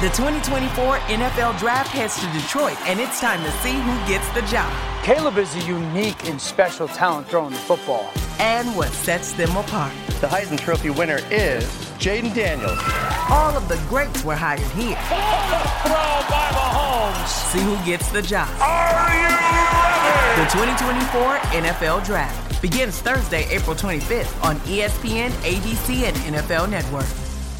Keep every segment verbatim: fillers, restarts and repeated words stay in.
The twenty twenty-four N F L Draft heads to Detroit, and it's time to see who gets the job. Caleb is a unique and special talent throwing the football. And what sets them apart. The Heisman Trophy winner is Jaden Daniels. All of the greats were hired here. Throw by Mahomes. See who gets the job. Are you ready? The twenty twenty-four N F L Draft begins Thursday, April twenty-fifth on E S P N, A B C, and N F L Network.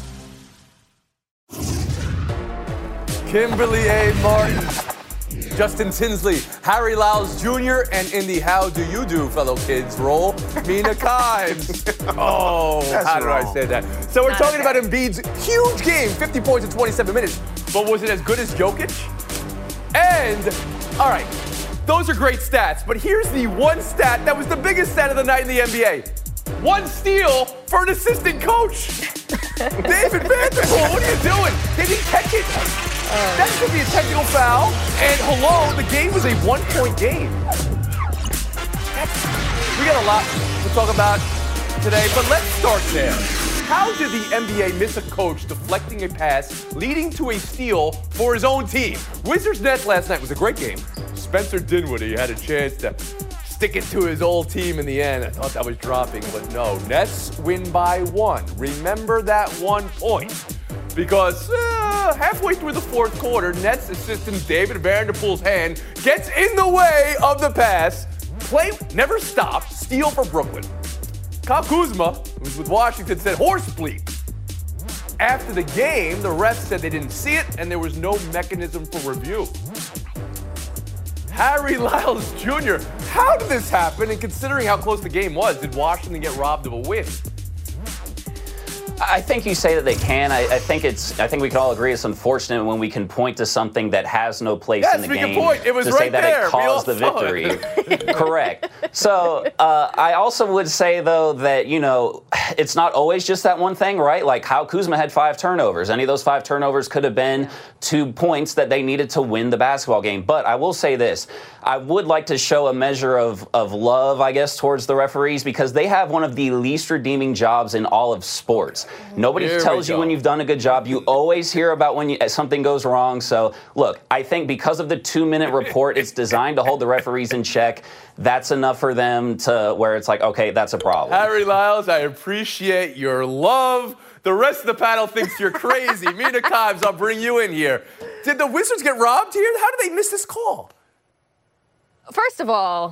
Kimberly A. Martin, Justin Tinsley, Harry Lyles Junior, and in the How Do You Do, fellow kids role, Mina Kimes. Oh, That's how did wrong. I say that? So we're Not talking bad. about Embiid's huge game, fifty points in twenty-seven minutes. But was it as good as Jokic? And, all right, those are great stats, but here's the one stat that was the biggest stat of the night in the N B A. One steal for an assistant coach. David Vanderpool, what are you doing? They didn't catch it. That should be a technical foul. And hello, the game was a one-point game. That's, we got a lot to talk about today, but let's start there. How did the N B A miss a coach deflecting a pass, leading to a steal for his own team? Wizards Nets last night was a great game. Spencer Dinwiddie had a chance to stick it to his old team in the end. I thought that was dropping, but no. Nets win by one. Remember that one point. Because uh, halfway through the fourth quarter, Nets assistant David Vanderpool's hand gets in the way of the pass. Play never stopped. Steal for Brooklyn. Kyle Kuzma, who was with Washington, said horse bleep. After the game, the refs said they didn't see it and there was no mechanism for review. Harry Lyles Junior, how did this happen? And considering how close the game was, did Washington get robbed of a win? I think you say that they can. I, I think it's. I think we can all agree it's unfortunate when we can point to something that has no place Yes, in the we can game point. It was to right say that there. it We all caused the saw victory. it. Correct. So uh, I also would say though that you know it's not always just that one thing, right? Like how Kuzma had five turnovers. Any of those five turnovers could have been two points that they needed to win the basketball game. But I will say this: I would like to show a measure of of love, I guess, towards the referees because they have one of the least redeeming jobs in all of sports. Nobody Here tells we you go. when you've done a good job. You always hear about when you, something goes wrong. So, look, I think because of the two-minute report, it's designed to hold the referees in check. That's enough for them to where it's like, okay, that's a problem. Harry Lyles, I appreciate your love. The rest of the panel thinks you're crazy. Mina Kimes, I'll bring you in here. Did the Wizards get robbed here? How did they miss this call? First of all,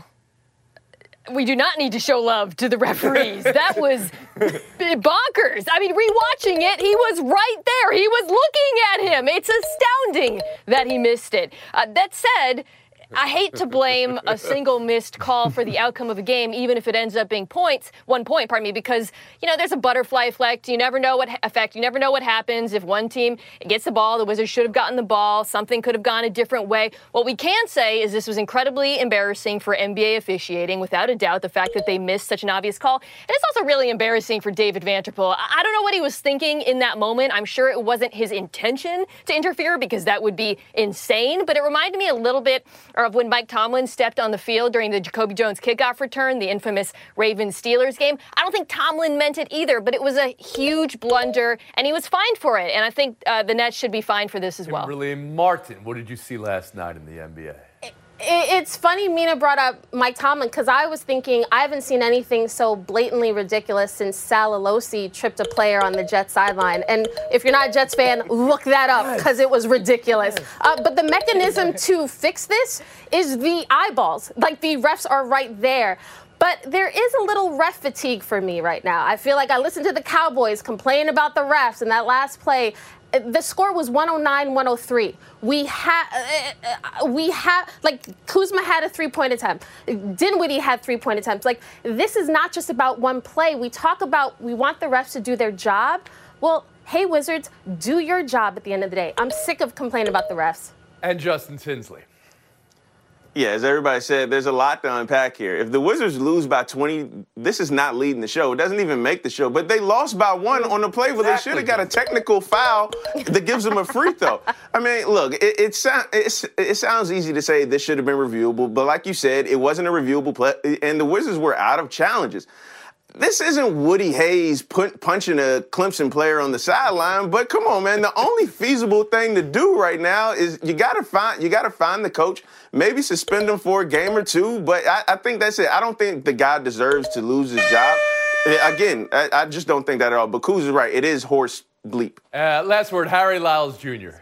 we do not need to show love to the referees. That was bonkers. I mean, rewatching it, he was right there. He was looking at him. It's astounding that he missed it. Uh, that said, I hate to blame a single missed call for the outcome of a game, even if it ends up being points, one point, pardon me, because, you know, there's a butterfly effect. You never know what effect. You never know what happens if one team gets the ball. The Wizards should have gotten the ball. Something could have gone a different way. What we can say is this was incredibly embarrassing for N B A officiating, without a doubt, the fact that they missed such an obvious call. And it's also really embarrassing for David Vanderpool. I don't know what he was thinking in that moment. I'm sure it wasn't his intention to interfere because that would be insane, but it reminded me a little bit of when Mike Tomlin stepped on the field during the Jacoby Jones kickoff return, the infamous Ravens-Steelers game. I don't think Tomlin meant it either, but it was a huge blunder, and he was fined for it. And I think uh, the Nets should be fined for this as well. Kimberly Martin, what did you see last night in the N B A? It's funny Mina brought up Mike Tomlin because I was thinking I haven't seen anything so blatantly ridiculous since Sal Alosi tripped a player on the Jets sideline. And if you're not a Jets fan, look that up because it was ridiculous. Uh, but the mechanism to fix this is the eyeballs. Like the refs are right there. But there is a little ref fatigue for me right now. I feel like I listened to the Cowboys complain about the refs in that last play. The score was one oh nine one oh three. We had, uh, we had, like, Kuzma had a three-point attempt. Dinwiddie had three-point attempts. Like, this is not just about one play. We talk about, we want the refs to do their job. Well, hey, Wizards, do your job at the end of the day. I'm sick of complaining about the refs. And Justin Tinsley. Yeah, as everybody said, there's a lot to unpack here. If the Wizards lose by twenty, this is not leading the show. It doesn't even make the show. But they lost by one on the play where they should have got a technical foul that gives them a free throw. I mean, look, it, it, sound, it, it sounds easy to say this should have been reviewable, but like you said, it wasn't a reviewable play, and the Wizards were out of challenges. this isn't Woody Hayes put, punching a Clemson player on the sideline, but come on, man. The only feasible thing to do right now is you gotta find you gotta find the coach, maybe suspend him for a game or two. But I, I think that's it. I don't think the guy deserves to lose his job. Again, I, I just don't think that at all. But Kuz is right. It is horse bleep. Uh, last word, Harry Lyles Junior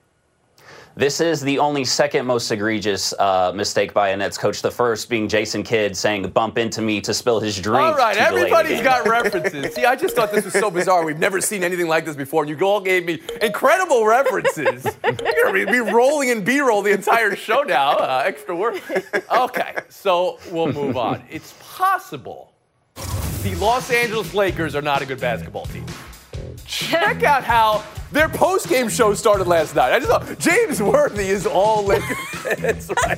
This is the only second most egregious uh, mistake by a Nets coach. The first being Jason Kidd saying, bump into me to spill his drink. All right, to delay the everybody's game. got references. See, I just thought this was so bizarre. We've never seen anything like this before, and you all gave me incredible references. You're going to be rolling in B-roll the entire show now. Uh, extra work. Okay, so we'll move on. It's possible the Los Angeles Lakers are not a good basketball team. Check out how their post-game show started last night. I just thought James Worthy is all Lakers fans right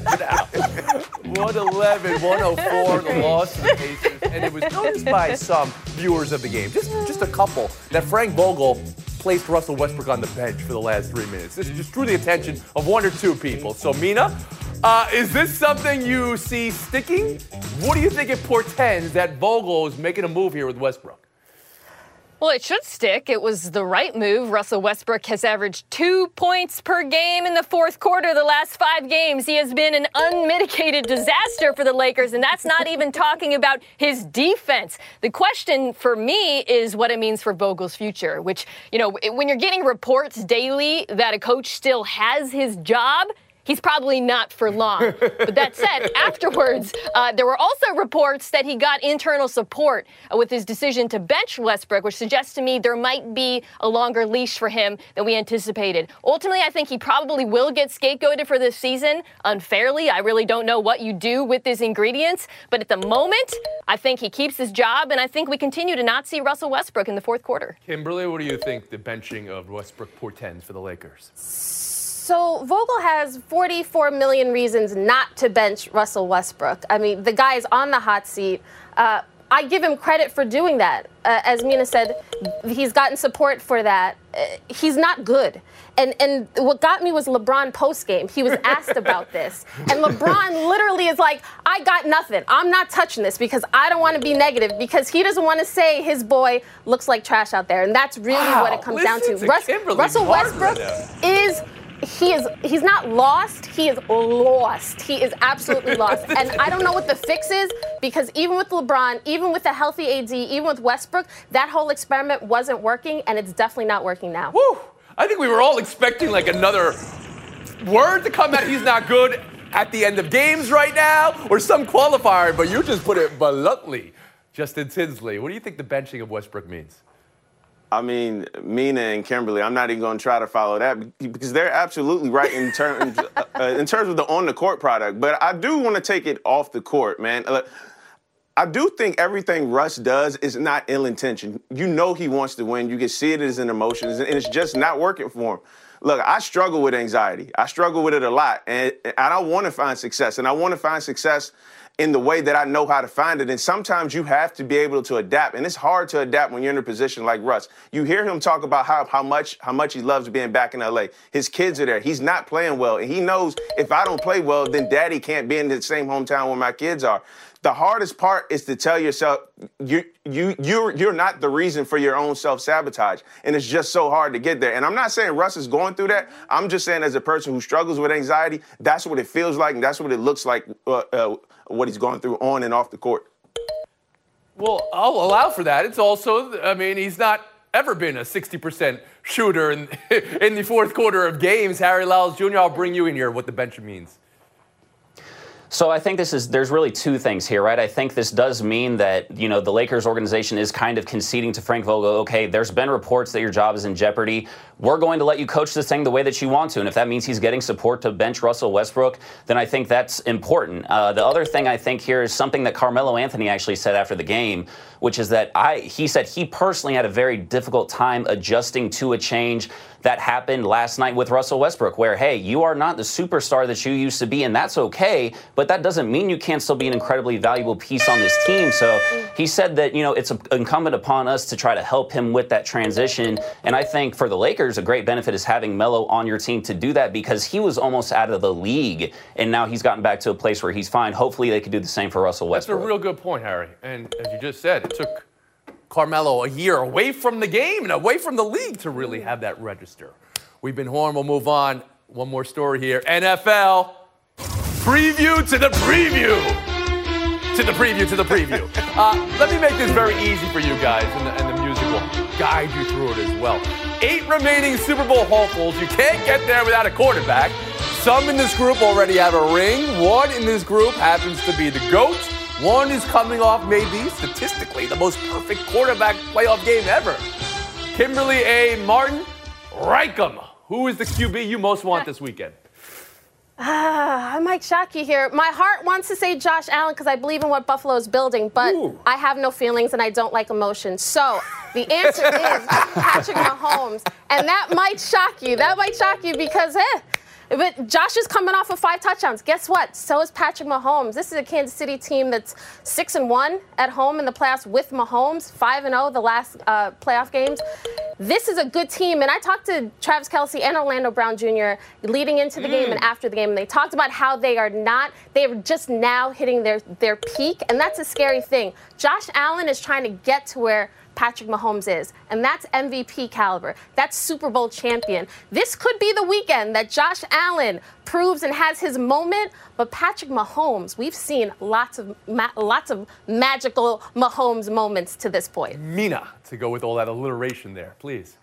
now. one eleven, one oh four, the loss to the Pacers. And it was noticed by some viewers of the game, just, just a couple, that Frank Vogel placed Russell Westbrook on the bench for the last three minutes. This just drew the attention of one or two people. So, Mina, uh, is this something you see sticking? What do you think it portends that Vogel is making a move here with Westbrook? Well, it should stick. It was the right move. Russell Westbrook has averaged two points per game in the fourth quarter the last five games. He has been an unmitigated disaster for the Lakers, and that's not even talking about his defense. The question for me is what it means for Vogel's future, which, you know, when you're getting reports daily that a coach still has his job, he's probably not for long. But that said, afterwards, uh, there were also reports that he got internal support uh, with his decision to bench Westbrook, which suggests to me there might be a longer leash for him than we anticipated. Ultimately, I think he probably will get scapegoated for this season unfairly. I really don't know what you do with his ingredients. But at the moment, I think he keeps his job, and I think we continue to not see Russell Westbrook in the fourth quarter. Kimberly, what do you think the benching of Westbrook portends for the Lakers? So Vogel has forty-four million reasons not to bench Russell Westbrook. I mean, the guy is on the hot seat. Uh, I give him credit for doing that. Uh, as Mina said, he's gotten support for that. Uh, he's not good. And and what got me was LeBron postgame. He was asked about this. And LeBron literally is like, I got nothing. I'm not touching this because I don't want to be negative, because he doesn't want to say his boy looks like trash out there. And that's really wow, what it comes down to. to Russ, Russell Westbrook is... He is, he's not lost, he is lost. He is absolutely lost. And I don't know what the fix is, because even with LeBron, even with a healthy A D, even with Westbrook, that whole experiment wasn't working, and it's definitely not working now. Woo! I think we were all expecting like another word to come out. He's not good at the end of games right now, or some qualifier, but you just put it bluntly. Justin Tinsley, what do you think the benching of Westbrook means? I mean, Mina and Kimberly, I'm not even going to try to follow that because they're absolutely right in terms uh, in terms of the on-the-court product. But I do want to take it off the court, man. Uh, I do think everything Russ does is not ill-intentioned. You know he wants to win. You can see it as an emotion, and it's just not working for him. Look, I struggle with anxiety. I struggle with it a lot, and I want to find success, and I want to find success in the way that I know how to find it. And sometimes you have to be able to adapt. And it's hard to adapt when you're in a position like Russ. You hear him talk about how, how much how much he loves being back in L A. His kids are there. He's not playing well. And he knows if I don't play well, then daddy can't be in the same hometown where my kids are. The hardest part is to tell yourself you you you're you're not the reason for your own self-sabotage. And it's just so hard to get there. And I'm not saying Russ is going through that. I'm just saying as a person who struggles with anxiety, that's what it feels like and that's what it looks like uh, uh, what he's going through on and off the court. Well, I'll allow for that. It's also, I mean, he's not ever been a sixty percent shooter in, in the fourth quarter of games. Harry Lyles Junior, I'll bring you in here what the bench means. So I think this is, there's really two things here, right? I think this does mean that, you know, the Lakers organization is kind of conceding to Frank Vogel, okay, there's been reports that your job is in jeopardy. We're going to let you coach this thing the way that you want to. And if that means he's getting support to bench Russell Westbrook, then I think that's important. Uh, the other thing I think here is something that Carmelo Anthony actually said after the game, which is that I, he said he personally had a very difficult time adjusting to a change that happened last night with Russell Westbrook, where, hey, you are not the superstar that you used to be, and that's okay, but that doesn't mean you can't still be an incredibly valuable piece on this team. So he said that, you know, it's incumbent upon us to try to help him with that transition. And I think for the Lakers, a great benefit is having Melo on your team to do that, because he was almost out of the league, and now he's gotten back to a place where he's fine. Hopefully they could do the same for Russell Westbrook. That's a real good point, Harry. And as you just said, it took Carmelo a year away from the game and away from the league to really have that register. We've been Horn. We'll move on. One more story here. N F L preview to the preview. To the preview to the preview. Uh, let me make this very easy for you guys, and the, and the music will guide you through it as well. Eight remaining Super Bowl hopefuls. You can't get there without a quarterback. Some in this group already have a ring. One in this group happens to be the GOAT. One is coming off maybe statistically the most perfect quarterback playoff game ever. Kimberly A. Martin, rank 'em. Who is the Q B you most want this weekend? Ah, I might shock you here. My heart wants to say Josh Allen because I believe in what Buffalo is building, but Ooh. I have no feelings and I don't like emotions. So the answer is Patrick Mahomes. And that might shock you. That might shock you because, eh, but Josh is coming off of five touchdowns. Guess what? So is Patrick Mahomes. This is a Kansas City team that's six and one at home in the playoffs with Mahomes, five and zero the last uh, playoff games. This is a good team, and I talked to Travis Kelce and Orlando Brown Junior leading into the mm. game and after the game, and they talked about how they are not, they're just now hitting their, their peak, and that's a scary thing. Josh Allen is trying to get to where Patrick Mahomes is, and that's M V P caliber. That's Super Bowl champion. This could be the weekend that Josh Allen proves and has his moment, but Patrick Mahomes, we've seen lots of ma- lots of magical Mahomes moments to this point. Mina, to go with all that alliteration there, please.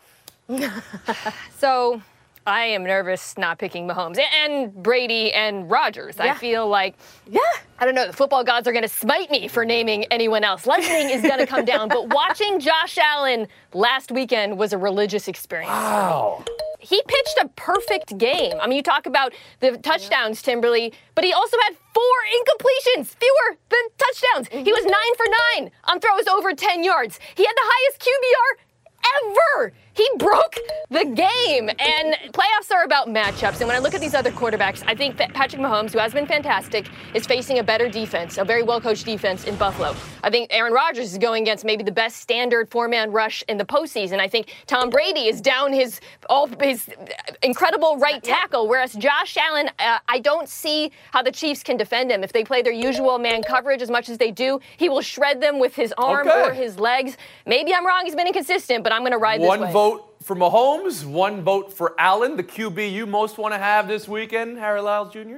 So I am nervous not picking Mahomes and Brady and Rodgers. Yeah. I feel like, yeah, I don't know, the football gods are going to smite me for naming anyone else. Lightning is going to come down. But watching Josh Allen last weekend was a religious experience. Wow. He pitched a perfect game. I mean, you talk about the touchdowns, Timberly, but he also had four incompletions, fewer than touchdowns. Mm-hmm. He was nine for nine on throws over ten yards. He had the highest Q B R ever. He broke the game, and playoffs are about matchups. And when I look at these other quarterbacks, I think that Patrick Mahomes, who has been fantastic, is facing a better defense, a very well-coached defense in Buffalo. I think Aaron Rodgers is going against maybe the best standard four-man rush in the postseason. I think Tom Brady is down his all his incredible right tackle, whereas Josh Allen, uh, I don't see how the Chiefs can defend him. If they play their usual man coverage as much as they do, he will shred them with his arm okay. or his legs. Maybe I'm wrong. He's been inconsistent, but I'm going to ride this One way. vote for Mahomes, one vote for Allen, the Q B you most want to have this weekend, Harry Lyles Junior?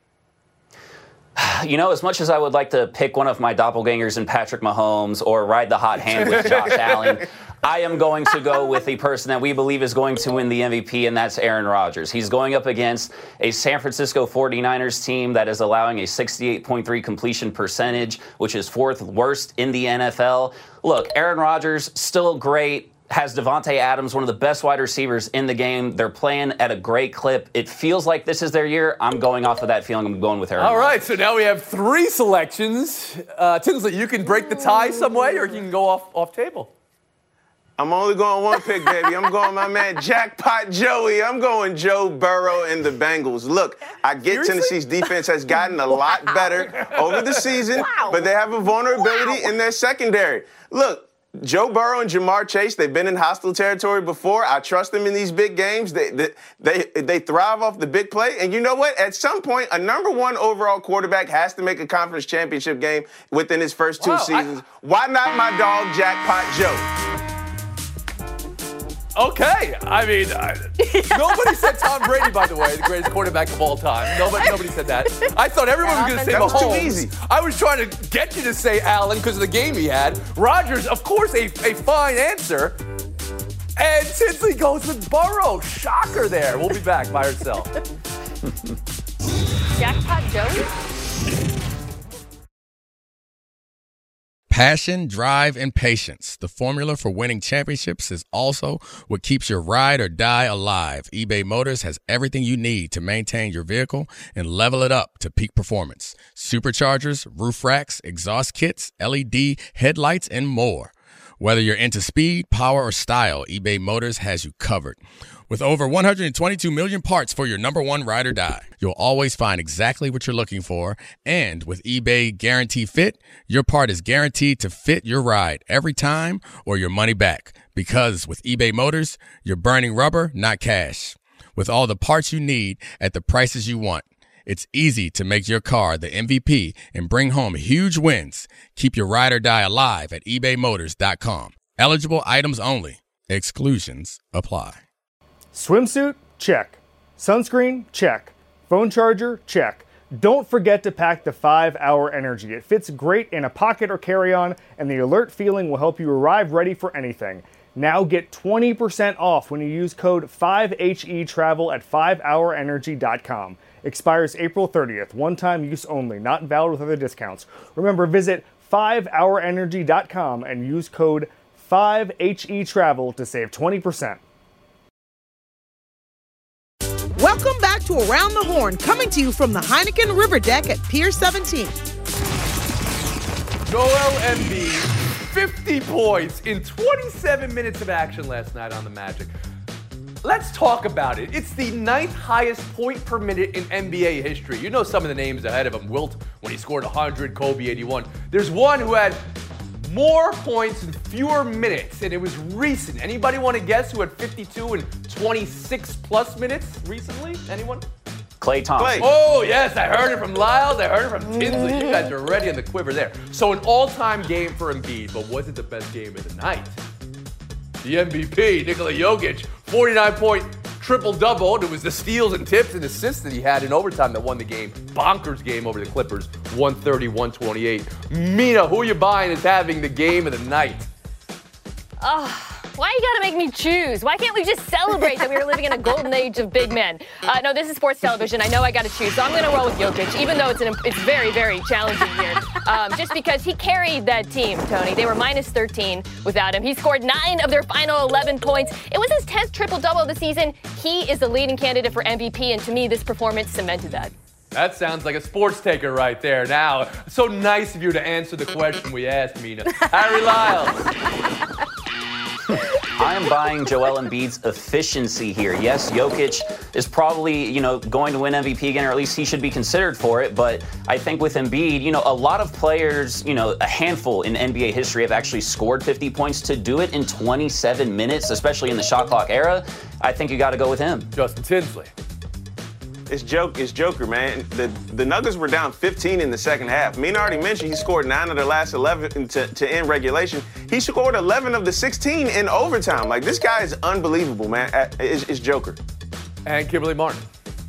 You know, as much as I would like to pick one of my doppelgangers in Patrick Mahomes or ride the hot hand with Josh Allen, I am going to go with the person that we believe is going to win the M V P, and that's Aaron Rodgers. He's going up against a San Francisco forty-niners team that is allowing a sixty-eight point three completion percentage, which is fourth worst in the N F L. Look, Aaron Rodgers, still great. Has Devontae Adams, one of the best wide receivers in the game. They're playing at a great clip. It feels like this is their year. I'm going off of that feeling. I'm going with Aaron. All right, so now we have three selections. Uh, Tinsley, you can break the tie some way, or you can go off off table. I'm only going one pick, baby. I'm going my man Jackpot Joey. I'm going Joe Burrow and the Bengals. Look, I get Seriously? Tennessee's defense has gotten a lot wow. better over the season, wow. but they have a vulnerability wow. in their secondary. Look, Joe Burrow and Jamar Chase, they've been in hostile territory before. I trust them in these big games. They, they they they thrive off the big play. And you know what? At some point, a number one overall quarterback has to make a conference championship game within his first two wow, seasons. I, Why not my dog, Jackpot Joe? Okay. I mean, I, nobody said Tom Brady, by the way, the greatest quarterback of all time. Nobody nobody said that. I thought everyone was going to say Mahomes. That was too easy. I was trying to get you to say Allen because of the game he had. Rodgers, of course, a, a fine answer. And Tinsley goes with Burrow. Shocker there. We'll be back by herself. Jackpot Joey? Passion, drive, and patience. The formula for winning championships is also what keeps your ride or die alive. eBay Motors has everything you need to maintain your vehicle and level it up to peak performance. Superchargers, roof racks, exhaust kits, L E D headlights, and more. Whether you're into speed, power, or style, eBay Motors has you covered. With over one hundred twenty-two million parts for your number one ride or die, you'll always find exactly what you're looking for. And with eBay Guarantee Fit, your part is guaranteed to fit your ride every time or your money back. Because with eBay Motors, you're burning rubber, not cash. With all the parts you need at the prices you want, It's easy to make your car the M V P and bring home huge wins. Keep your ride or die alive at ebay motors dot com. Eligible items only. Exclusions apply. Swimsuit? Check. Sunscreen? Check. Phone charger? Check. Don't forget to pack the five hour Energy. It fits great in a pocket or carry-on, and the alert feeling will help you arrive ready for anything. Now get twenty percent off when you use code five H E travel at five hour energy dot com. Expires April thirtieth. One-time use only. Not valid with other discounts. Remember, visit five hour energy dot com and use code five H E travel to save twenty percent. Welcome back to Around the Horn, coming to you from the Heineken River Deck at Pier seventeen. Joel Embiid, fifty points in twenty-seven minutes of action last night on the Magic. Let's talk about it. It's the ninth highest point per minute in N B A history. You know some of the names ahead of him. Wilt, when he scored one hundred, Kobe, eighty-one. There's one who had more points in fewer minutes, and it was recent. Anybody want to guess who had fifty-two and twenty-six plus minutes recently? Anyone? Klay Thompson. Oh, yes, I heard it from Lyles. I heard it from Tinsley. You guys are ready on the quiver there. So an all-time game for Embiid, but was it the best game of the night? The M V P, Nikola Jokic, forty-nine point triple-double. It was the steals and tips and assists that he had in overtime that won the game. Bonkers game over the Clippers, one thirty, one twenty-eight. Mina, who are you buying as having the game of the night? Oh. Why you gotta make me choose? Why can't we just celebrate that we are living in a golden age of big men? Uh, no, this is sports television. I know I gotta choose, so I'm gonna roll with Jokic, even though it's an it's very, very challenging year. Um, just because he carried that team, Tony. They were minus thirteen without him. He scored nine of their final eleven points. It was his tenth triple-double of the season. He is the leading candidate for M V P, and to me, this performance cemented that. That sounds like a sports taker right there. Now, so nice of you to answer the question we asked, Mina. Harry Lyles. I am buying Joel Embiid's efficiency here. Yes, Jokic is probably, you know, going to win M V P again, or at least he should be considered for it. But I think with Embiid, you know, a lot of players, you know, a handful in N B A history have actually scored fifty points. To do it in twenty-seven minutes, especially in the shot clock era, I think you got to go with him. Justin Tinsley. It's joke. It's Joker, man. The the Nuggets were down fifteen in the second half. Mina already mentioned he scored nine of the last eleven to, to end regulation. He scored eleven of the sixteen in overtime. Like, this guy is unbelievable, man. It's, it's Joker. And Kimberly Martin.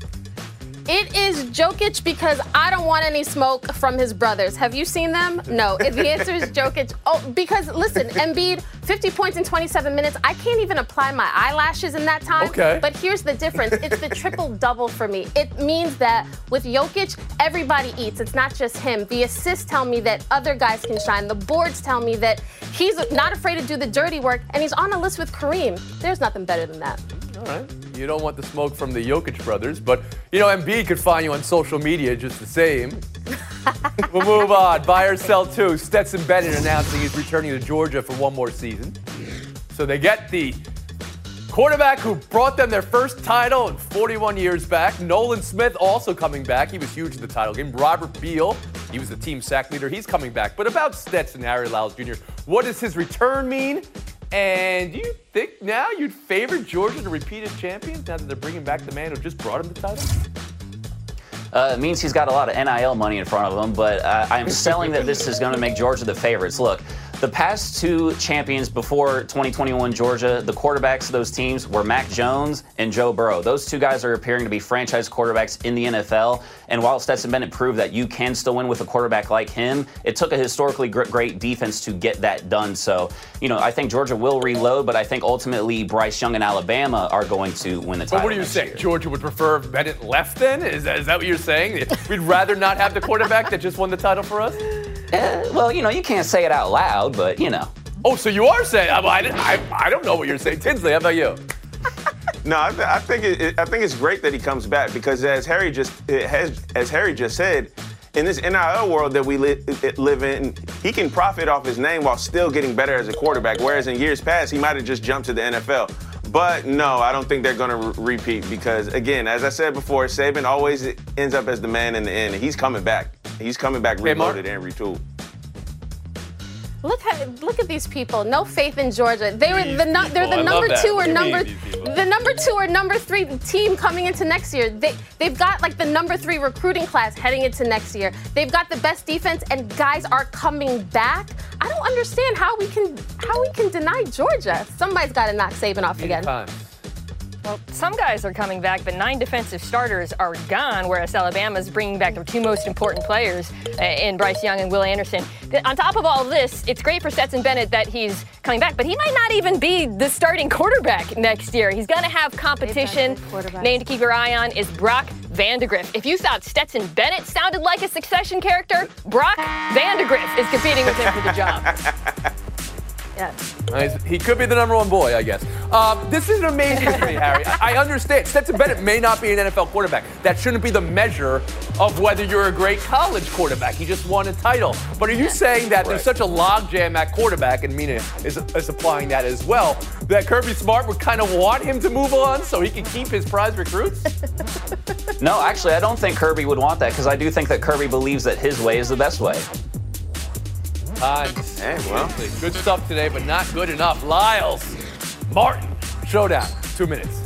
It is Jokic because I don't want any smoke from his brothers. Have you seen them? No. The answer is Jokic. Oh, because listen, Embiid, fifty points in twenty-seven minutes. I can't even apply my eyelashes in that time. Okay. But here's the difference. It's the triple-double for me. It means that with Jokic, everybody eats. It's not just him. The assists tell me that other guys can shine. The boards tell me that he's not afraid to do the dirty work, and he's on a list with Kareem. There's nothing better than that. All right. You don't want the smoke from the Jokic brothers, but, you know, Embiid could find you on social media just the same. We'll move on. Buy or sell two. Stetson Bennett announcing he's returning to Georgia for one more season. So they get the quarterback who brought them their first title in forty-one years back. Nolan Smith also coming back. He was huge in the title game. Robert Beal, he was the team sack leader. He's coming back. But about Stetson, Harry Lyles Junior, what does his return mean? And do you think now you'd favor Georgia to repeat as champions now that they're bringing back the man who just brought him the title? Uh, it means he's got a lot of N I L money in front of him, but uh, I'm selling that this is going to make Georgia the favorites. Look, the past two champions before twenty twenty-one Georgia, the quarterbacks of those teams were Mac Jones and Joe Burrow. Those two guys are appearing to be franchise quarterbacks in the N F L. And while Stetson Bennett proved that you can still win with a quarterback like him, it took a historically great defense to get that done. So, you know, I think Georgia will reload, but I think ultimately Bryce Young and Alabama are going to win the title. But what are you saying? Year. Georgia would prefer if Bennett left then? Is that, is that what you're saying? We'd rather not have the quarterback that just won the title for us? Uh, well, you know, you can't say it out loud, but, you know. Oh, so you are saying, I, I, I don't know what you're saying. Tinsley, how about you? No, I, th- I think it, it, I think it's great that he comes back because as Harry just has, as Harry just said, in this N I L world that we li- live in, he can profit off his name while still getting better as a quarterback. Whereas in years past, he might have just jumped to the N F L. But no, I don't think they're going to re- repeat because, again, as I said before, Saban always ends up as the man in the end. He's coming back. He's coming back reloaded and retooled. Look at look at these people. No faith in Georgia. They were the no, they're the I number love two that. or What do you number mean, these people? the number two or number three team coming into next year. They they've got like the number three recruiting class heading into next year. They've got the best defense and guys are coming back. I don't understand how we can how we can deny Georgia. Somebody's got to knock Saban off again. Well, some guys are coming back, but nine defensive starters are gone, whereas Alabama's bringing back their two most important players uh, in Bryce Young and Will Anderson. On top of all of this, it's great for Stetson Bennett that he's coming back, but he might not even be the starting quarterback next year. He's going to have competition. Name to keep your eye on is Brock Vandagriff. If you thought Stetson Bennett sounded like a Succession character, Brock Vandagriff is competing with him for the job. Yeah. Nice. He could be the number one boy, I guess. Um, this is amazing for me, Harry. I, I understand. Stetson Bennett may not be an N F L quarterback. That shouldn't be the measure of whether you're a great college quarterback. He just won a title. But are you saying that there's such a logjam at quarterback, and Mina is, is applying that as well, that Kirby Smart would kind of want him to move on so he can keep his prize recruits? No, actually, I don't think Kirby would want that because I do think that Kirby believes that his way is the best way. Uh, hey, well. Good stuff today, but not good enough. Lyles, Martin, showdown, two minutes.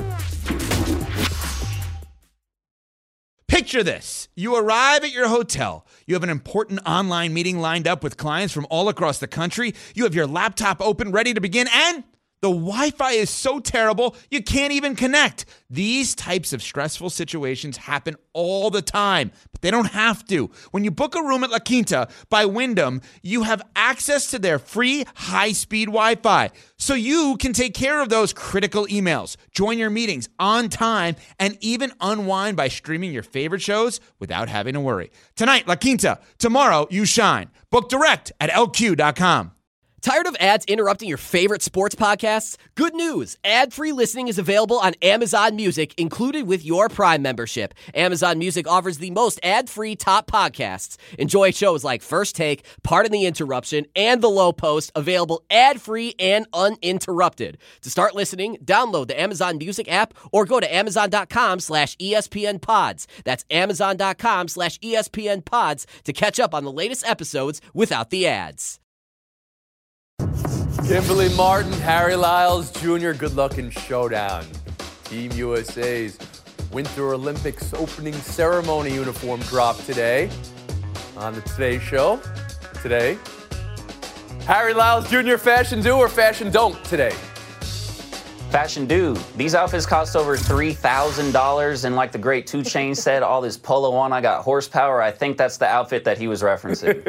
Picture this. You arrive at your hotel. You have an important online meeting lined up with clients from all across the country. You have your laptop open, ready to begin, and the Wi-Fi is so terrible, you can't even connect. These types of stressful situations happen all the time, but they don't have to. When you book a room at La Quinta by Wyndham, you have access to their free high-speed Wi-Fi, so you can take care of those critical emails, join your meetings on time, and even unwind by streaming your favorite shows without having to worry. Tonight, La Quinta. Tomorrow, you shine. Book direct at L Q dot com. Tired of ads interrupting your favorite sports podcasts? Good news! Ad-free listening is available on Amazon Music, included with your Prime membership. Amazon Music offers the most ad-free top podcasts. Enjoy shows like First Take, Pardon the Interruption, and The Low Post, available ad-free and uninterrupted. To start listening, download the Amazon Music app or go to amazon.com slash ESPN pods. That's amazon.com slash ESPN pods to catch up on the latest episodes without the ads. Kimberly Martin, Harry Lyles Junior, good luck in showdown. Team U S A's Winter Olympics opening ceremony uniform dropped today on the Today Show. Today, Harry Lyles Junior, fashion do or fashion don't today? Fashion do. These outfits cost over three thousand dollars, and like the great two Chainz said, all this polo on, I got horsepower. I think that's the outfit that he was referencing.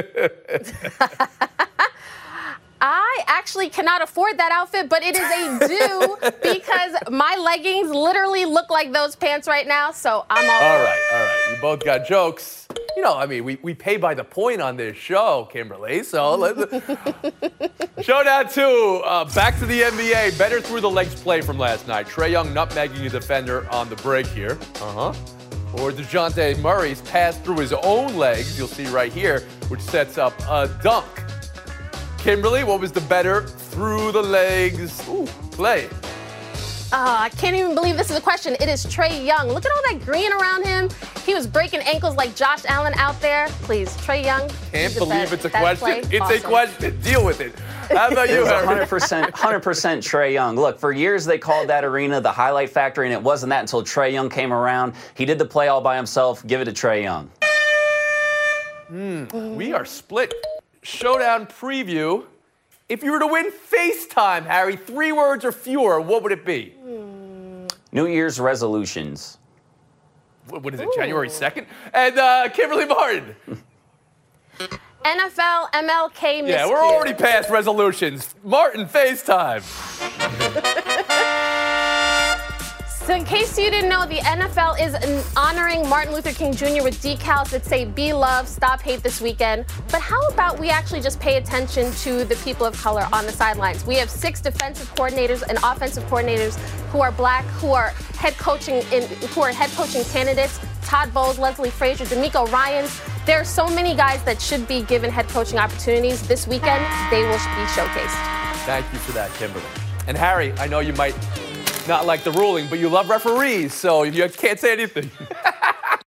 I actually cannot afford that outfit, but it is a do because my leggings literally look like those pants right now, so I'm all All right, all right. You both got jokes. You know, I mean, we, we pay by the point on this show, Kimberly, so let's... Showdown two, uh, back to the N B A. Better through the legs play from last night. Trae Young nutmegging a defender on the break here. Uh-huh. Or DeJounte Murray's pass through his own legs, you'll see right here, which sets up a dunk. Kimberly, what was the better through the legs Ooh, play? Uh, I can't even believe this is a question. It is Trae Young. Look at all that green around him. He was breaking ankles like Josh Allen out there. Please, Trae Young. Can't you believe bet. it's a That question. play, It's awesome. a question. Deal with it. How about It you, was Harry? one hundred percent, one hundred percent Trae Young. Look, for years they called that arena the highlight factory, and it wasn't that until Trae Young came around. He did the play all by himself. Give it to Trae Young. Mm, we are split. Showdown preview. If you were to win FaceTime, Harry, three words or fewer, what would it be? New Year's resolutions. What, what is it, Ooh. January second? And uh, Kimberly Martin. N F L M L K miscue. Yeah, we're already past resolutions. Martin, FaceTime. So in case you didn't know, the N F L is honoring Martin Luther King Junior with decals that say "Be Love, Stop Hate" this weekend. But how about we actually just pay attention to the people of color on the sidelines? We have six defensive coordinators and offensive coordinators who are black, who are head coaching in, who are head coaching candidates. Todd Bowles, Leslie Frazier, D'Amico Ryans. There are so many guys that should be given head coaching opportunities this weekend. They will be showcased. Thank you for that, Kimberly. And Harry, I know you might not like the ruling, but you love referees, so you can't say anything.